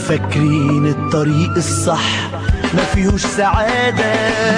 فاكرين الطريق الصح ما فيهوش سعادة.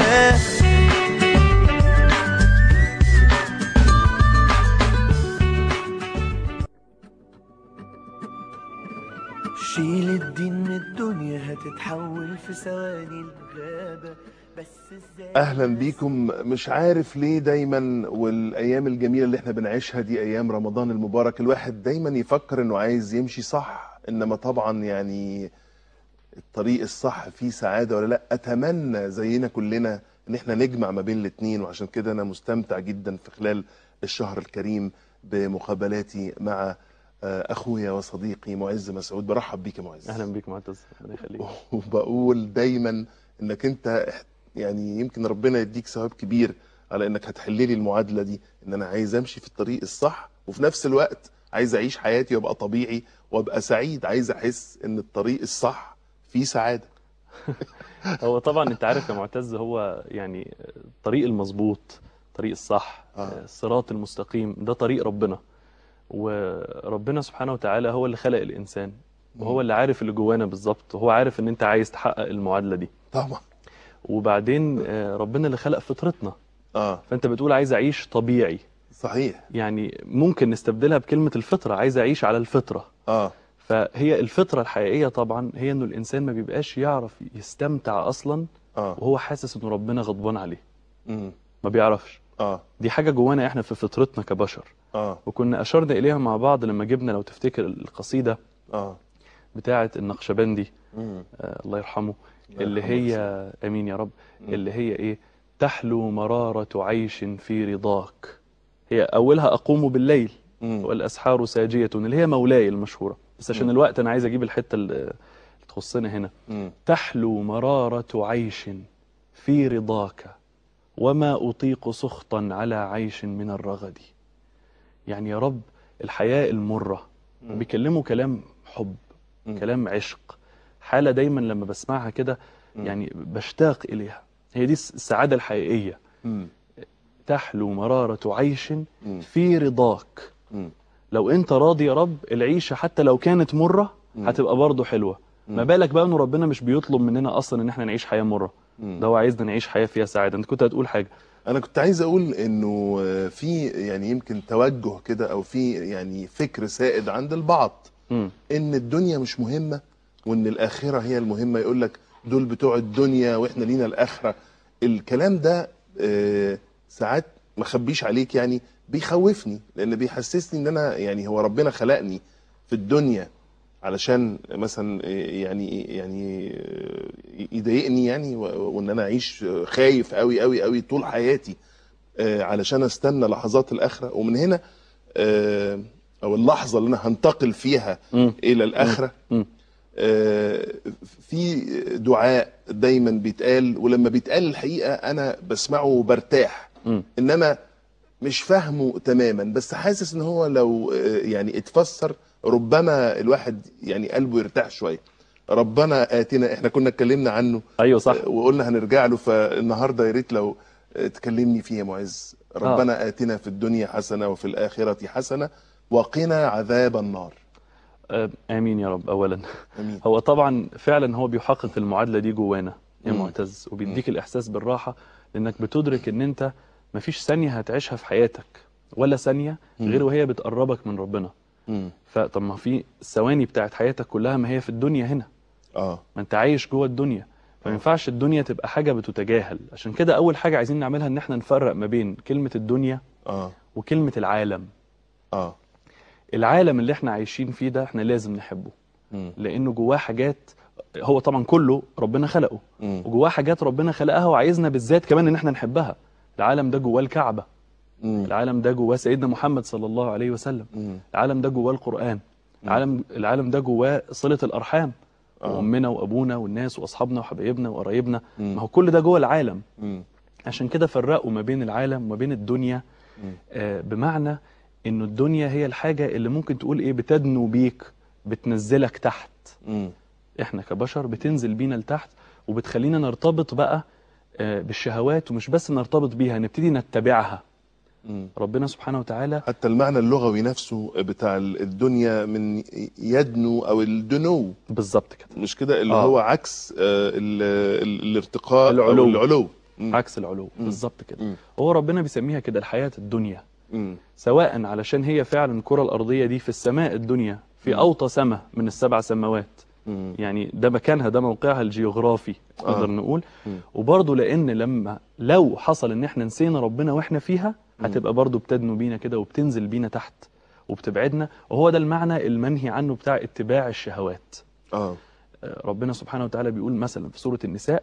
شيل الدين من الدنيا هتتحول في ثواني الغابة. بس ازاي؟ اهلا بيكم. مش عارف ليه دايما والايام الجميله اللي احنا بنعيشها دي ايام رمضان المبارك الواحد دايما يفكر انه عايز يمشي صح، انما طبعا يعني الطريق الصح فيه سعاده ولا لا؟ اتمنى زينا كلنا ان احنا نجمع ما بين الاثنين، وعشان كده انا مستمتع جدا في خلال الشهر الكريم بمقابلاتي مع اخويا وصديقي معز مسعود. برحب بيك يا معز. اهلا بيك معتز، الله يخليك. وبقول دايما انك انت يعني يمكن ربنا يديك ثواب كبير على انك هتحللي المعادله دي، ان انا عايز امشي في الطريق الصح وفي نفس الوقت عايز اعيش حياتي وابقى طبيعي وابقى سعيد. عايز احس ان الطريق الصح فيه سعاده. هو طبعا انت عارف يا معتز، هو يعني الطريق المظبوط، الطريق الصح، الصراط المستقيم، ده طريق ربنا. وربنا سبحانه وتعالى هو اللي خلق الانسان، وهو اللي عارف اللي جوانا بالظبط، وهو عارف ان انت عايز تحقق المعادله دي طبعا. وبعدين ربنا اللي خلق فطرتنا. فانت بتقول عايز اعيش طبيعي. صحيح. يعني ممكن نستبدلها بكلمه الفطره، عايز اعيش على الفطره. فهي الفطره الحقيقيه طبعا هي انه الانسان ما بيبقاش يعرف يستمتع اصلا وهو حاسس انه ربنا غضبان عليه. ما بيعرفش. دي حاجه جوانا احنا في فطرتنا كبشر. وكنا اشرنا اليها مع بعض لما جبنا، لو تفتكر، القصيده بتاعه النقشبندي الله يرحمه، اللي هي امين يا رب، اللي هي ايه؟ تحلو مرارة عيش في رضاك. هي اولها اقوم بالليل والاسحار ساجية، اللي هي مولاي المشهورة، بس عشان الوقت انا عايز اجيب الحتة اللي تخصنا هنا. تحلو مرارة عيش في رضاك وما اطيق سخطا على عيش من الرغد. يعني يا رب الحياة المرة، وبيكلموا كلام حب، كلام عشق، حالة دايما لما بسمعها كده يعني بشتاق إليها. هي دي السعادة الحقيقية. تحلو مرارة عيش في رضاك. لو انت راضي يا رب، العيشة حتى لو كانت مرة هتبقى برضه حلوة. ما بالك بقى انه ربنا مش بيطلب مننا اصلا ان احنا نعيش حياة مرة، ده هو عايزنا نعيش حياة فيها سعادة. انت كنت هتقول حاجة. انا كنت عايز اقول انه في يعني يمكن توجه كده او في يعني فكر سائد عند البعض ان الدنيا مش مهمة وان الاخرة هي المهمة. يقول لك دول بتوع الدنيا واحنا لينا الاخرة. الكلام ده ساعات ما خبيش عليك يعني بيخوفني، لان بيحسسني ان انا يعني هو ربنا خلقني في الدنيا علشان مثلا يعني يضايقني يعني، وان انا اعيش خايف قوي قوي قوي طول حياتي علشان استنى لحظات الاخره. ومن هنا او اللحظه اللي انا هنتقل فيها الى الاخره في دعاء دايما بيتقال، ولما بيتقال الحقيقه انا بسمعه وبرتاح، انما مش فاهمه تماما، بس حاسس ان هو لو يعني اتفسر ربما الواحد يعني قلبه يرتاح شويه. ربنا آتنا، احنا كنا اتكلمنا عنه. ايوه صح. وقلنا هنرجع له، فالنهارده يا ريت لو تكلمني فيه يا معز. ربنا آتنا في الدنيا حسنه وفي الاخره حسنه وقنا عذاب النار. امين يا رب. اولا أمين. هو طبعا فعلا هو بيحقق المعادله دي جوانا يا معتز، وبيديك الاحساس بالراحه، لانك بتدرك ان انت مفيش ثانيه هتعيشها في حياتك ولا ثانيه غير وهي بتقربك من ربنا. فطب ما في الثواني بتاعت حياتك كلها ما هي في الدنيا هنا. ما انت عايش جوه الدنيا، فما ينفعش الدنيا تبقى حاجه بتتجاهل. عشان كده اول حاجه عايزين نعملها ان احنا نفرق ما بين كلمه الدنيا وكلمه العالم. العالم اللي احنا عايشين فيه ده احنا لازم نحبه، لانه جواه حاجات، هو طبعا كله ربنا خلقه، وجواه حاجات ربنا خلقها وعايزنا بالذات كمان ان احنا نحبها. العالم ده جواه الكعبه، العالم ده جواه سيدنا محمد صلى الله عليه وسلم، العالم ده جواه القرآن، العالم ده جواه صلة الأرحام، وأمنا وأبونا والناس وأصحابنا وحبايبنا وقرايبنا. ما هو كل ده جوه العالم. عشان كده فرقوا ما بين العالم وما بين الدنيا، بمعنى إنه الدنيا هي الحاجة اللي ممكن تقول إيه، بتدنو بيك، بتنزلك تحت. إحنا كبشر بتنزل بينا لتحت وبتخلينا نرتبط بقى بالشهوات، ومش بس نرتبط بيها، نبتدي نتبعها. ربنا سبحانه وتعالى حتى المعنى اللغوي نفسه بتاع الدنيا من يدنو او الدنو بالظبط كده، مش كده اللي هو عكس الارتقاء العلو. او العلو. عكس العلو بالظبط كده. هو ربنا بيسميها كده الحياة الدنيا، سواء علشان هي فعلا الكرة الأرضية دي في السماء الدنيا، في أوطى سماء من السبع سماوات، يعني ده مكانها، ده موقعها الجيوغرافي نقدر نقول. وبرضه لأن لو حصل إن احنا نسينا ربنا واحنا فيها، هتبقى برضه بتدنو بينا كده وبتنزل بينا تحت وبتبعدنا. وهو ده المعنى المنهي عنه بتاع اتباع الشهوات. ربنا سبحانه وتعالى بيقول مثلا في سورة النساء: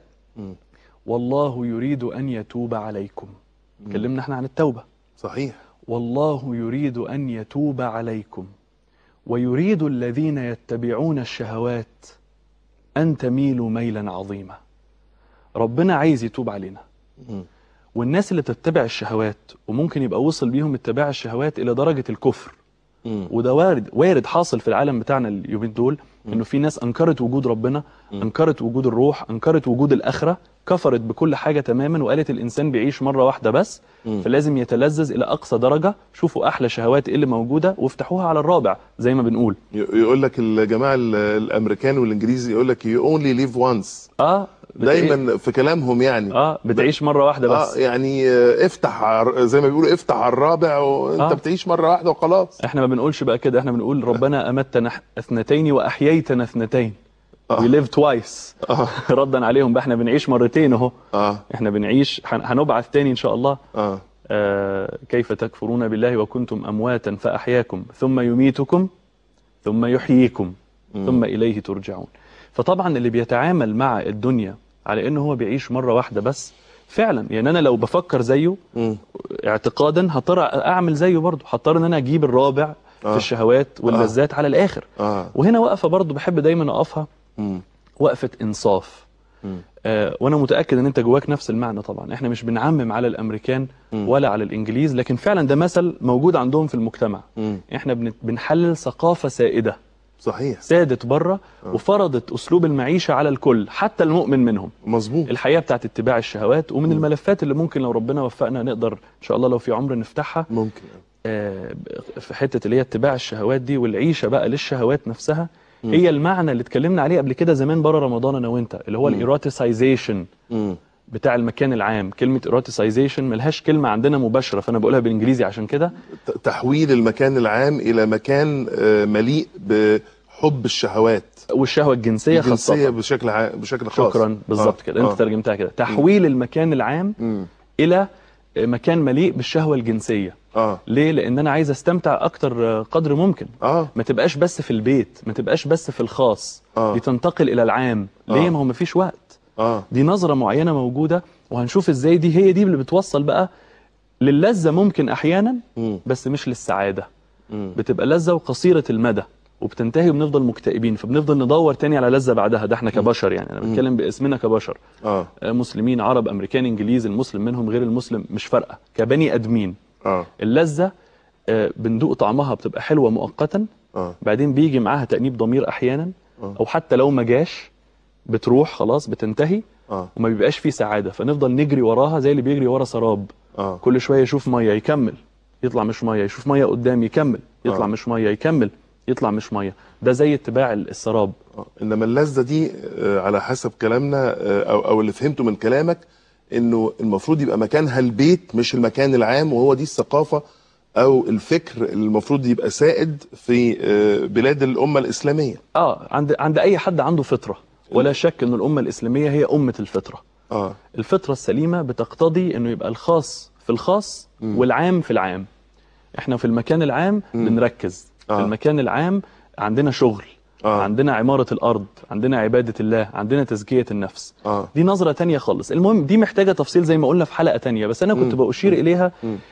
والله يريد أن يتوب عليكم. كلمنا احنا عن التوبة، صحيح. والله يريد أن يتوب عليكم ويريد الذين يتبعون الشهوات أن تميلوا ميلا عظيما. ربنا عايز يتوب علينا. والناس اللي بتتبع الشهوات وممكن يبقى وصل بيهم اتباع الشهوات إلى درجة الكفر، وده وارد حاصل في العالم بتاعنا اليومين دول، انه في ناس انكرت وجود ربنا، انكرت وجود الروح، انكرت وجود الاخره، كفرت بكل حاجه تماما، وقالت الانسان بيعيش مره واحده بس، فلازم يتلذذ الى اقصى درجه. شوفوا احلى شهوات ايه اللي موجوده وافتحوها على الرابع زي ما بنقول. يقول لك الجماعه الامريكان والانجليزي يقول لك you only live once. دايما في كلامهم يعني بتعيش مره واحده بس. يعني افتح زي ما بيقولوا افتح على الرابع وانت بتعيش مره واحده وخلاص. احنا ما بنقولش بقى كده، احنا بنقول ربنا امتنا اثنتين واحييتنا اثنتين. We live twice. ردا عليهم بقى، احنا بنعيش مرتين اهو. احنا بنعيش، هنبعث تاني ان شاء الله. كيف تكفرون بالله وكنتم امواتا فاحياكم ثم يميتكم ثم يحييكم ثم اليه ترجعون. فطبعا اللي بيتعامل مع الدنيا على انه هو بيعيش مره واحده بس، فعلا يعني انا لو بفكر زيه اعتقادا هضطر اعمل زيه برضه، هضطر ان انا اجيب الرابع في الشهوات واللذات على الاخر. وهنا وقفه برضه بحب دايما اقفها، وقفه انصاف. وانا متاكد ان انت جواك نفس المعنى. طبعا احنا مش بنعمم على الامريكان ولا على الانجليز، لكن فعلا ده مثل موجود عندهم في المجتمع. احنا بنحلل ثقافه سائده، صحيح، سادت بره وفرضت اسلوب المعيشه على الكل حتى المؤمن منهم. مظبوط. الحياه بتاعت اتباع الشهوات، ومن الملفات اللي ممكن لو ربنا وفقنا نقدر ان شاء الله لو في عمر نفتحها، ممكن في حته اللي هي اتباع الشهوات دي والعيشه بقى للشهوات نفسها. هي المعنى اللي اتكلمنا عليه قبل كده زمان بره رمضان انا وانت، اللي هو الايروتيسايزيشن بتاع المكان العام. كلمه ايروتيسايزيشن ملهاش كلمه عندنا مباشره، فانا بقولها بالانجليزي عشان كده. تحويل المكان العام الى مكان مليء بحب الشهوات والشهوه الجنسيه خاصه بشكل خاص. شكرا، بالظبط كده. انت ترجمتها كده، تحويل المكان العام الى مكان مليء بالشهوه الجنسيه. ليه؟ لان انا عايز استمتع اكتر قدر ممكن. ما تبقاش بس في البيت، ما تبقاش بس في الخاص، دي تنتقل الى العام. ليه؟ ما هو مفيش وقت. دي نظره معينه موجوده، وهنشوف ازاي هي دي اللي بتوصل بقى للذه ممكن احيانا، بس مش للسعاده. بتبقى لذه وقصيره المدى وبتنتهي وبنفضل مكتئبين، فبنفضل ندور تاني على لذه بعدها. ده احنا كبشر يعني، انا بتكلم باسمنا كبشر. مسلمين، عرب، امريكان، انجليز، المسلم منهم غير المسلم مش فارقه، كبني ادمين. اللذه بندوق طعمها بتبقى حلوه مؤقتا، بعدين بيجي معاها تأنيب ضمير احيانا، او حتى لو ما جاش بتروح خلاص، بتنتهي وما بيبقاش فيه سعاده، فنفضل نجري وراها زي اللي بيجري ورا سراب. كل شويه يشوف ميه يكمل، يطلع مش ميه، يشوف ميه قدام يكمل، يطلع مش ميه، يكمل، يطلع مش ميه. ده زي اتباع السراب. انما اللذه دي على حسب كلامنا او اللي فهمته من كلامك، انه المفروض يبقى مكانها البيت مش المكان العام، وهو دي الثقافه او الفكر اللي المفروض يبقى سائد في بلاد الامه الاسلاميه. عند اي حد عنده فطره، ولا شك ان الامه الاسلاميه هي امه الفطره. الفطره السليمه بتقتضي انه يبقى الخاص في الخاص والعام في العام. احنا في المكان العام بنركز، في المكان العام عندنا شغل، عندنا عمارة الأرض، عندنا عبادة الله، عندنا تزكية النفس. دي نظرة تانية خالص. المهم دي محتاجة تفصيل زي ما قلنا في حلقة تانية، بس أنا كنت بأشير إليها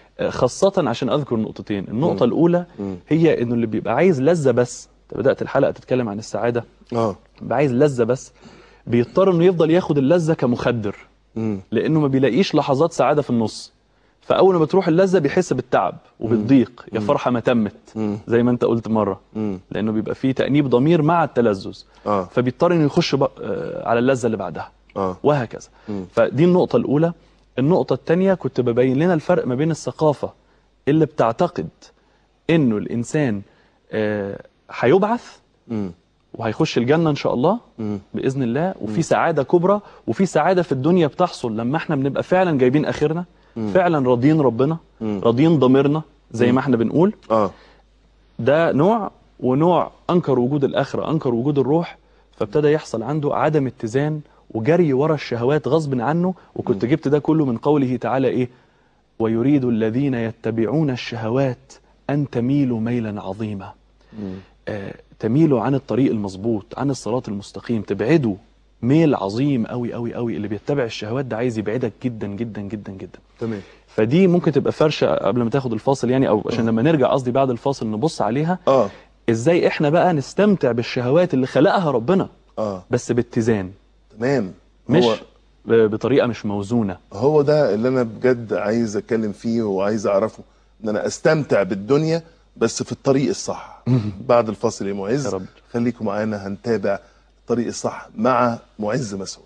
خاصة عشان أذكر نقطتين. النقطة الأولى هي إنه اللي بيبقى عايز لذة بس، أنت بدأت الحلقة تتكلم عن السعادة، بيبقى عايز لذة بس، بيضطر إنه يفضل ياخد اللذة كمخدر، لأنه ما بيلاقيش لحظات سعادة في النص. فاول ما بتروح اللذه بيحس بالتعب وبالضيق، يا فرحه ما تمت زي ما انت قلت مره، لانه بيبقى فيه تأنيب ضمير مع التلذذ، فبيضطر انه يخش على اللذه اللي بعدها، وهكذا. فدي النقطه الاولى. النقطه الثانيه كنت ببين لنا الفرق ما بين الثقافه اللي بتعتقد انه الانسان هيبعث وهيخش الجنة ان شاء الله باذن الله، وفي سعادة كبرى، وفي سعادة في الدنيا بتحصل لما احنا بنبقى فعلا جايبين اخرنا، فعلا راضيين ربنا، راضيين ضميرنا زي ما احنا بنقول. ده نوع، ونوع انكر وجود الاخرة، انكر وجود الروح، فابتدى يحصل عنده عدم اتزان وجري ورا الشهوات غصب عنه. وكنت جبت ده كله من قوله تعالى ايه؟ ويريد الذين يتبعون الشهوات ان تميلوا ميلا عظيما. تميلوا عن الطريق المظبوط، عن الصراط المستقيم، تبعدوا ميل عظيم قوي قوي قوي. اللي بيتبع الشهوات ده عايز يبعدك جدا جدا جدا جدا. تمام. فدي ممكن تبقى فرشه قبل ما تاخد الفاصل يعني، او عشان لما نرجع قصدي بعد الفاصل نبص عليها. ازاي احنا بقى نستمتع بالشهوات اللي خلقها ربنا بس باتزان. تمام. مش بطريقه مش موزونه. هو ده اللي انا بجد عايز اتكلم فيه وعايز اعرفه، ان انا استمتع بالدنيا بس في الطريق الصح. بعد الفاصل يا معز خليكم معانا، هنتابع الطريق الصح مع معز مسعود.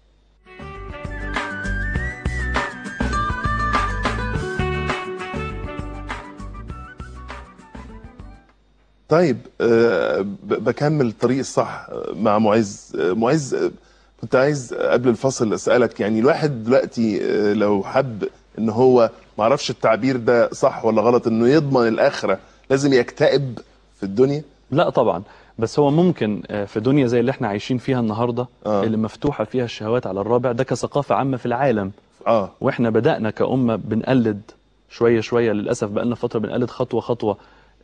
طيب بكمل الطريق الصح مع معز. معز، كنت عايز قبل الفاصل اسالك، يعني الواحد دلوقتي لو حب ان هو، معرفش التعبير ده صح ولا غلط، انه يضمن الاخره لازم يكتئب في الدنيا؟ لا طبعا، بس هو ممكن في دنيا زي اللي احنا عايشين فيها النهارده اللي مفتوحه فيها الشهوات على الرابع، ده كثقافه عامه في العالم. واحنا بدانا كأمه بنقلد شويه شويه، للاسف بقى لنا فتره بنقلد خطوه خطوه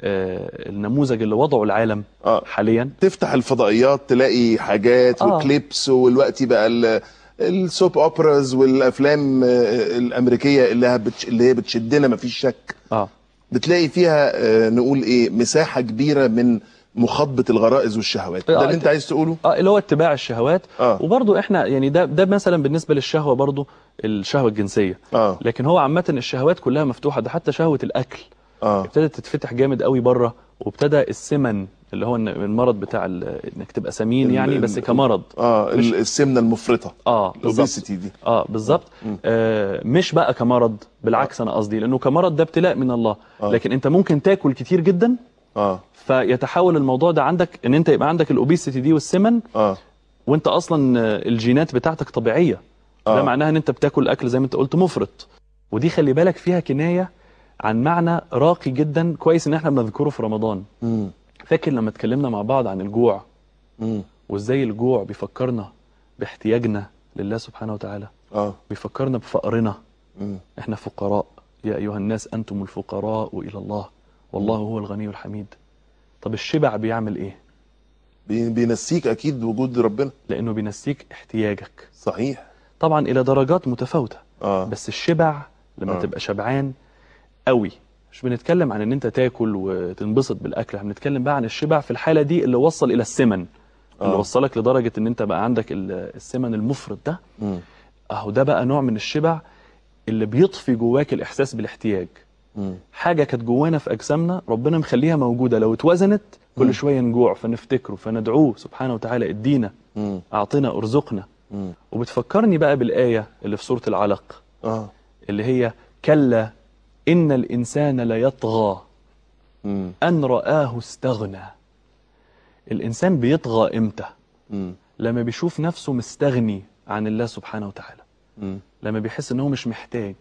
النموذج اللي وضعه العالم حاليا. تفتح الفضائيات تلاقي حاجات وكليبس، والوقت بقى السوب اوبراز والافلام الامريكيه اللي هي بتشدنا مفيش شك. بتلاقي فيها نقول ايه، مساحه كبيره من مخاطبه الغرائز والشهوات. ده اللي انت عايز تقوله؟ اللي هو اتباع الشهوات. وبرضه احنا يعني ده مثلا بالنسبه للشهوه، برضه الشهوه الجنسيه. لكن هو عامه الشهوات كلها مفتوحه، ده حتى شهوه الاكل ابتدت تتفتح جامد قوي بره، وابتدى السمن اللي هو المرض بتاع انك تبقى سمين يعني، بس كمرض. السمنه المفرطه. بالظبط دي. بالظبط. مش بقى كمرض، بالعكس انا قصدي لانه كمرض ده ابتلاء من الله. لكن انت ممكن تاكل كتير جدا فيتحول الموضوع ده عندك ان انت يبقى عندك الاوبيسيتي دي والسمن، وانت اصلا الجينات بتاعتك طبيعيه. ده معناها ان انت بتاكل اكل زي ما انت قلت مفرط. ودي خلي بالك فيها كنايه عن معنى راقي جدا، كويس ان احنا بنذكره في رمضان. فاكر لما اتكلمنا مع بعض عن الجوع وازاي الجوع بيفكرنا باحتياجنا لله سبحانه وتعالى. بيفكرنا بفقرنا. احنا فقراء، يا ايها الناس انتم الفقراء الى الله والله هو الغني الحميد. طب الشبع بيعمل ايه؟ بينسيك اكيد وجود ربنا، لانه بينسيك احتياجك. صحيح. طبعا الى درجات متفاوته. بس الشبع لما تبقى شبعان قوي، مش بنتكلم عن ان انت تاكل وتنبسط بالاكل، احنا بنتكلم بقى عن الشبع في الحاله دي اللي وصل الى السمن، اللي وصلك لدرجه ان انت بقى عندك السمن المفرط ده. اهو ده بقى نوع من الشبع اللي بيطفي جواك الاحساس بالاحتياج. حاجه كانت جوانا في اجسامنا ربنا مخليها موجوده، لو اتوزنت كل شويه نجوع فنفتكره فندعوه سبحانه وتعالى ادينا، اعطنا، ارزقنا. وبتفكرني بقى بالايه اللي في سوره العلق اللي هي كلا إن الإنسان ليطغى أن رآه استغنى. الإنسان بيطغى إمتى؟ لما بيشوف نفسه مستغني عن الله سبحانه وتعالى، لما بيحس إنه مش محتاج.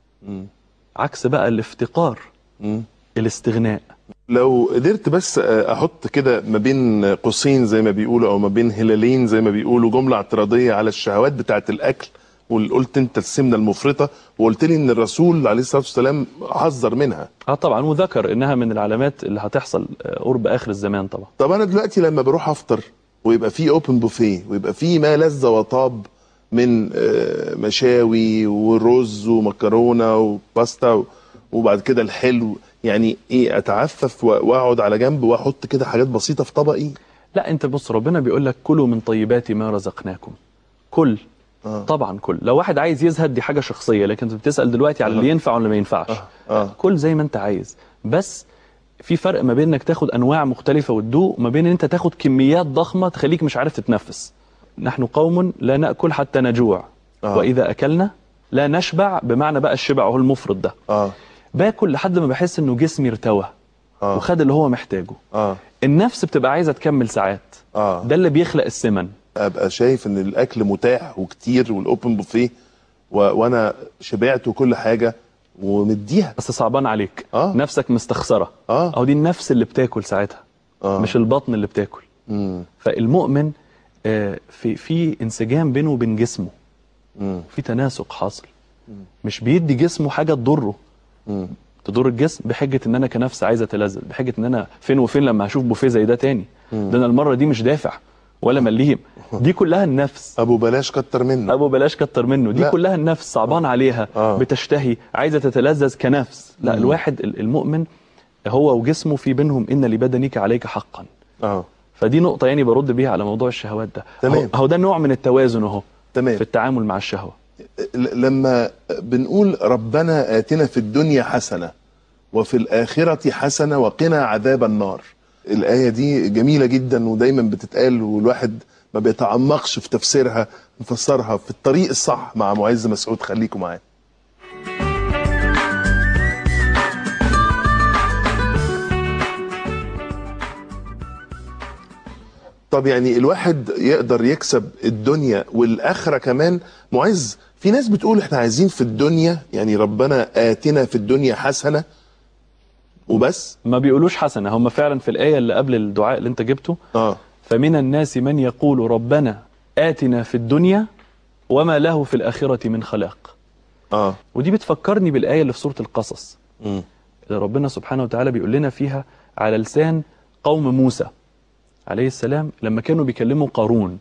عكس بقى الافتقار، الاستغناء. لو قدرت بس أحط كده ما بين قوسين زي ما بيقولوا، أو ما بين هلالين زي ما بيقولوا، جملة اعتراضية على الشهوات بتاعة الأكل. وقلت انت السمنه المفرطه، وقلت لي ان الرسول عليه الصلاه والسلام حذر منها. طبعا، وذكر انها من العلامات اللي هتحصل قرب اخر الزمان. طبعا. طب انا دلوقتي لما بروح افطر ويبقى في اوبن بوفيه ويبقى في ما لذ وطاب من مشاوي ورز ومكرونه وباستا وبعد كده الحلو، يعني ايه، اتعفف واقعد على جنب واحط كده حاجات بسيطه في طبقي؟ لا، انت بص، ربنا بيقول لك كلوا من طيبات ما رزقناكم. كل طبعا كل. لو واحد عايز يزهد دي حاجه شخصيه، لكن انت بتسال دلوقتي على اللي ينفع ولا ما ينفعش. كل زي ما انت عايز، بس في فرق ما بين انك تاخد انواع مختلفه وتدوق، وما بين ان انت تاخد كميات ضخمه تخليك مش عارف تتنفس. نحن قوم لا ناكل حتى نجوع واذا اكلنا لا نشبع، بمعنى بقى الشبع هو المفرط ده. باكل لحد ما بحس انه جسمي ارتوى وخد اللي هو محتاجه. النفس بتبقى عايزه تكمل ساعات. ده اللي بيخلق السمن. ابقى شايف ان الاكل متاح وكتير والاوبن بوفيه وانا شبعت وكل حاجه ومديها، بس صعبان عليك. نفسك مستخسره. او دي النفس اللي بتاكل ساعتها. مش البطن اللي بتاكل. فالمؤمن في انسجام بينه وبين جسمه. في تناسق حاصل. مش بيدي جسمه حاجه تضره. تضر الجسم بحجه ان انا كنفس عايز اتلذذ، بحجه ان انا فين وفين لما هشوف بوفيه زي ده تاني. ده انا المره دي مش دافع ولا مليم. دي كلها النفس. ابو بلاش كتر منه. ابو بلاش كتر منه. دي كلها النفس صعبان عليها. بتشتهي، عايزه تتلذذ كنفس. لا، الواحد المؤمن هو وجسمه في بينهم ان لبدنك عليك حقا. فدي نقطه يعني برد بيها على موضوع الشهوات ده. تمام. هو ده نوع من التوازن اهو. تمام. في التعامل مع الشهوه. لما بنقول ربنا آتنا في الدنيا حسنة وفي الآخرة حسنة وقنا عذاب النار، الآية دي جميلة جدا ودايما بتتقال والواحد ما بيتعمقش في تفسيرها، نفسرها في الطريق الصح مع معز مسعود. خليكم معانا. طب يعني الواحد يقدر يكسب الدنيا والآخرة كمان؟ معز، في ناس بتقول احنا عايزين في الدنيا يعني ربنا آتنا في الدنيا حسنة وبس. ما بيقولوش حسنة، هم فعلا في الآية اللي قبل الدعاء اللي انت جبته فمن الناس من يقول ربنا آتنا في الدنيا وما له في الآخرة من خلاق. ودي بتفكرني بالآية اللي في سورة القصص اللي ربنا سبحانه وتعالى بيقول لنا فيها على لسان قوم موسى عليه السلام لما كانوا بيكلموا قارون.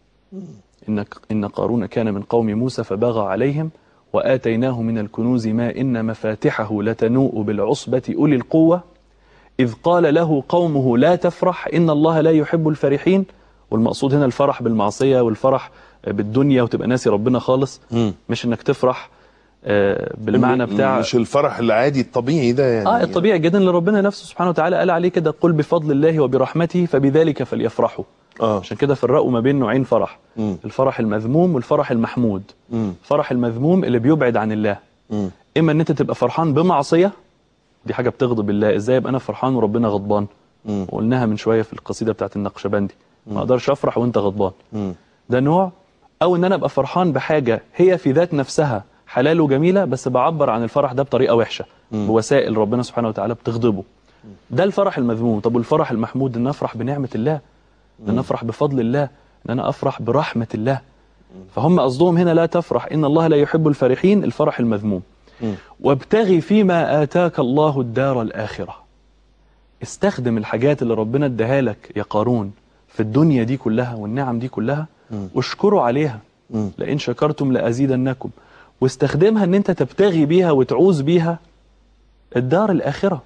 إن قارون كان من قوم موسى فبغى عليهم وآتيناه من الكنوز ما إن مفاتحه لتنوء بالعصبة أولي القوة إذ قال له قومه لا تفرح إن الله لا يحب الفرحين. والمقصود هنا الفرح بالمعصية والفرح بالدنيا وتبقى ناسي ربنا خالص. مش إنك تفرح بالمعنى بتاع مش الفرح العادي الطبيعي ده يعني. الطبيعي جدا اللي ربنا نفسه سبحانه وتعالى قال عليه كده قل بفضل الله وبرحمته فبذلك فليفرحوا. عشان كده فرقوا ما بين نوعين فرح. الفرح المذموم والفرح المحمود. الفرح المذموم اللي بيبعد عن الله. اما ان انت تبقى فرحان بمعصيه، دي حاجه بتغضب الله. ازاي ابقى انا فرحان وربنا غضبان؟ وقلناها من شويه في القصيده بتاعت النقشبندي. ما اقدرش افرح وانت غضبان. ده نوع. او ان انا ابقى فرحان بحاجه هي في ذات نفسها حلال وجميله بس بعبر عن الفرح ده بطريقه وحشه بوسائل ربنا سبحانه وتعالى بتغضبه. ده الفرح المذموم. طب والفرح المحمود ان افرح بنعمه الله، ان انا افرح بفضل الله، ان انا افرح برحمه الله. فهم قصدهم هنا لا تفرح ان الله لا يحب الفرحين، الفرح المذموم. وابتغي فيما آتاك الله الدار الآخرة. استخدم الحاجات اللي ربنا اداها لك يا قارون في الدنيا دي كلها والنعم دي كلها واشكروا عليها. لئن شكرتم لأزيدنكم. واستخدمها ان انت تبتغي بيها وتعوز بيها الدار الآخرة.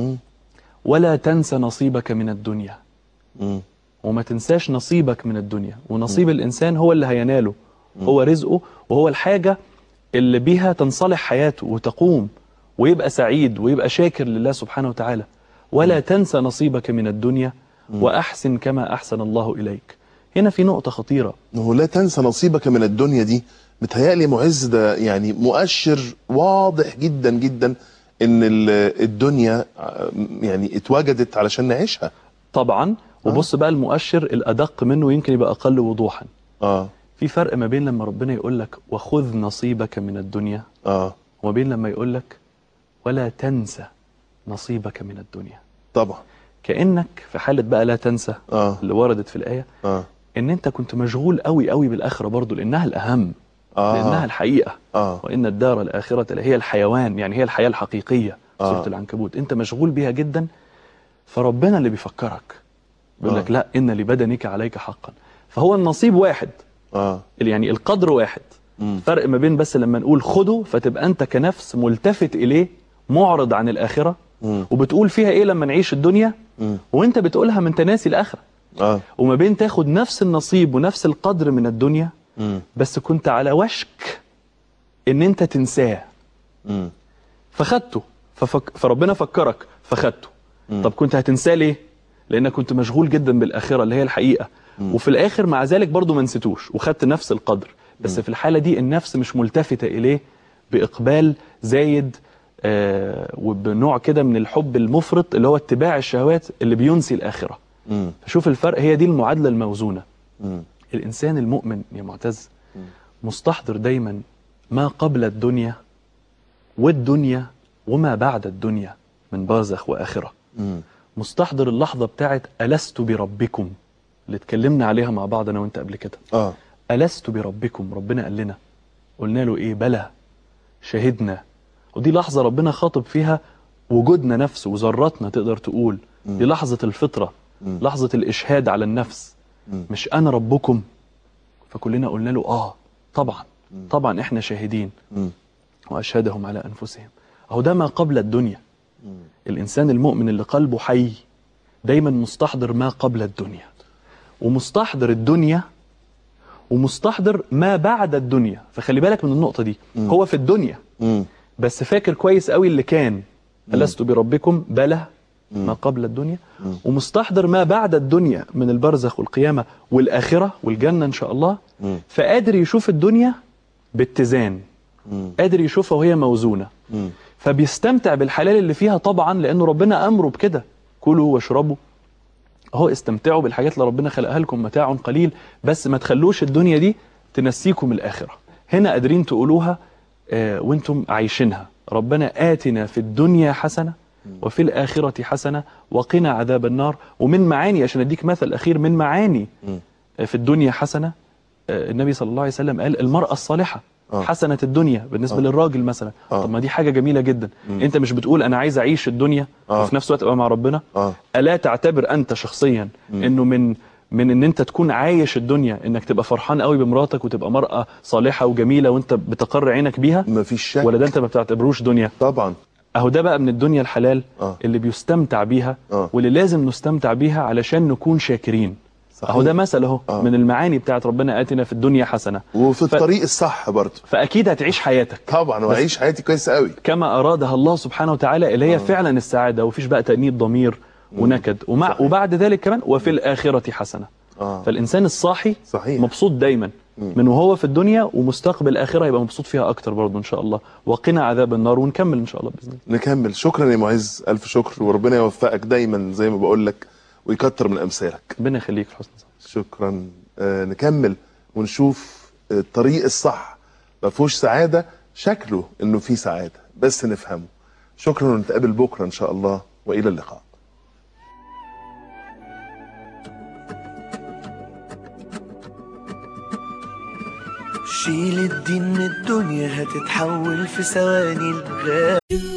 ولا تنسى نصيبك من الدنيا. وما تنساش نصيبك من الدنيا. ونصيب الإنسان هو اللي هيناله، هو رزقه وهو الحاجة اللي بيها تنصلح حياته وتقوم ويبقى سعيد ويبقى شاكر لله سبحانه وتعالى. ولا تنسى نصيبك من الدنيا وأحسن كما أحسن الله إليك. هنا في نقطة خطيرة. لا تنسى نصيبك من الدنيا دي متهيألي معز ده يعني مؤشر واضح جدا جدا ان الدنيا يعني اتوجدت علشان نعيشها. طبعا. وبص بقى المؤشر الأدق منه يمكن يبقى أقل وضوحا. في فرق ما بين لما ربنا يقول لك وخذ نصيبك من الدنيا وما بين لما يقول لك ولا تنسى نصيبك من الدنيا. طبعا. كأنك في حالة بقى لا تنسى اللي وردت في الآية ان انت كنت مشغول قوي قوي بالآخرة برضو لأنها الأهم. لأنها الحقيقة. وإن الدار الآخرة هي الحيوان، يعني هي الحياة الحقيقية. سورة العنكبوت. انت مشغول بيها جدا فربنا اللي بيفكرك بيقول لك لا إن لبدنك عليك حقا. فهو النصيب واحد. يعني القدر واحد. فرق ما بين بس لما نقول خده فتبقى انت كنفس ملتفت اليه معرض عن الآخرة وبتقول فيها ايه لما نعيش الدنيا وانت بتقولها من تناسي الآخرة. وما بين تاخد نفس النصيب ونفس القدر من الدنيا بس كنت على وشك ان انت تنساه فخدته فربنا فكرك فخدته. طب كنت هتنساه ليه؟ لانك كنت مشغول جدا بالآخرة اللي هي الحقيقة. وفي الآخر مع ذلك برضو ما نسيتوش وخدت نفس القدر. بس في الحالة دي النفس مش ملتفتة إليه بإقبال زايد وبنوع كده من الحب المفرط اللي هو اتباع الشهوات اللي بينسي الآخرة. فشوف الفرق، هي دي المعادلة الموزونة. الإنسان المؤمن يا معتز مستحضر دايما ما قبل الدنيا والدنيا وما بعد الدنيا من برزخ وآخرة. مستحضر اللحظة بتاعت ألست بربكم اللي اتكلمنا عليها مع بعض أنا وأنت قبل كده. ألست بربكم، ربنا قال لنا، قلنا له إيه؟ بلى، شهدنا. ودي لحظة ربنا خاطب فيها وجودنا نفسه وذراتنا، تقدر تقول دي لحظة الفطرة، لحظة الإشهاد على النفس. مش أنا ربكم؟ فكلنا قلنا له طبعا طبعا إحنا شاهدين. وأشهدهم على أنفسهم. أهو ده ما قبل الدنيا. الإنسان المؤمن اللي قلبه حي دايما مستحضر ما قبل الدنيا، ومستحضر الدنيا، ومستحضر ما بعد الدنيا. فخلي بالك من النقطة دي. هو في الدنيا بس فاكر كويس قوي اللي كان، ألست بربكم، بلى، ما قبل الدنيا، ومستحضر ما بعد الدنيا من البرزخ والقيامة والآخرة والجنة إن شاء الله. فقادر يشوف الدنيا باتزان، قادر يشوفها وهي موزونة، فبيستمتع بالحلال اللي فيها طبعا، لأنه ربنا أمره بكده، كلوا واشربوا اهو، استمتعوا بالحاجات اللي ربنا خلقها لكم، متاع قليل، بس ما تخلوش الدنيا دي تنسيكم الآخرة. هنا قادرين تقولوها وانتم عايشينها. ربنا آتنا في الدنيا حسنة وفي الآخرة حسنة وقنا عذاب النار. ومن معاني، عشان اديك مثل أخير، من معاني في الدنيا حسنة، النبي صلى الله عليه وسلم قال المرأة الصالحة حسنة الدنيا بالنسبة للراجل مثلا. طب ما دي حاجة جميلة جدا. انت مش بتقول انا عايز اعيش الدنيا وفي نفس الوقت ابقى مع ربنا؟ ألا تعتبر انت شخصيا انه من ان انت تكون عايش الدنيا انك تبقى فرحان قوي بمراتك وتبقى مرأة صالحة وجميلة وانت بتقر عينك بيها؟ مفيش شك. ولا ده انت ما بتعتبروش دنيا؟ طبعا. اهو ده بقى من الدنيا الحلال اللي بيستمتع بيها واللي لازم نستمتع بيها علشان نكون شاكرين. صحيح. اهو ده مثل اهو من المعاني بتاعت ربنا آتنا في الدنيا حسنة، وفي الطريق الصح برضه. فاكيد هتعيش حياتك طبعا، وهعيش حياتي كويس قوي كما ارادها الله سبحانه وتعالى، اللي هي فعلا السعادة، ومفيش بقى تأنيب ضمير ونكد. وبعد ذلك كمان وفي الآخرة حسنة. فالإنسان الصاحي صحيح مبسوط دايما من وهو في الدنيا، ومستقبل الآخرة يبقى مبسوط فيها أكتر برضه إن شاء الله. وقنا عذاب النار. ونكمل إن شاء الله بإذن الله. نكمل. شكرا يا معز، ألف شكر، وربنا يوفقك دايما زي ما بقول لك ويكتر من أمثالك. ربنا يخليك في حسن ظنك. شكرا. نكمل ونشوف الطريق الصح ما فيهوش سعادة، شكله إنه فيه سعادة بس نفهمه. شكرا، ونتقابل بكرة إن شاء الله، وإلى اللقاء. شيل الدين من الدنيا هتتحول في ثواني الغاب.